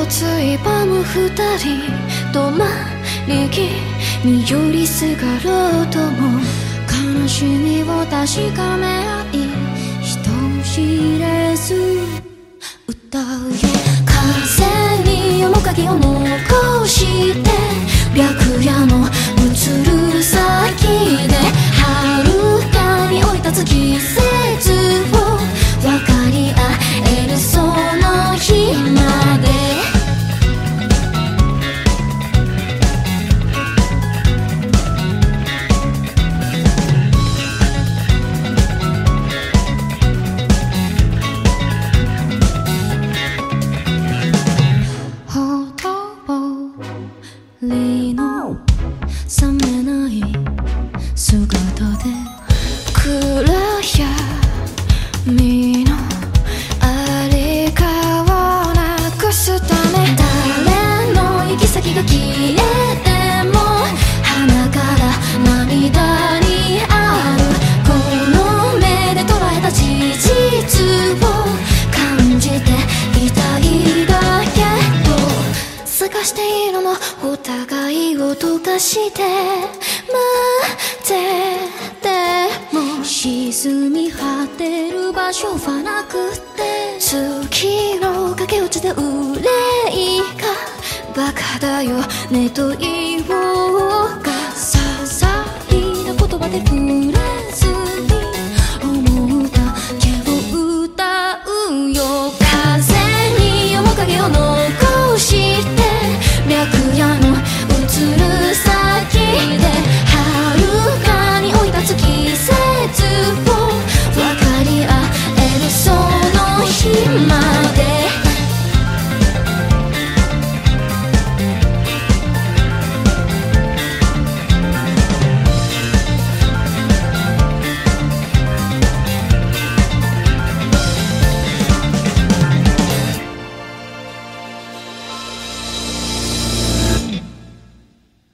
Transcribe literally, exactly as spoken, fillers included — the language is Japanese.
ついばむ二人止まり木に寄りすがろうとも悲しみを確かめ合い人知れず歌うよ。風に面影を残して白夜の移る先で遥かに追い立つ季節を分かり合えるその日までりの冷めない姿で暗闇のありかをなくすため誰の行き先が消えても鼻から涙にあるこの目で捉えた事実を感じていたいだけど探しているのお互いを溶かして待ってても沈み果てる場所はなくて月の駆け落ちで憂いがバカだよねと言おうか些細な言葉で触れ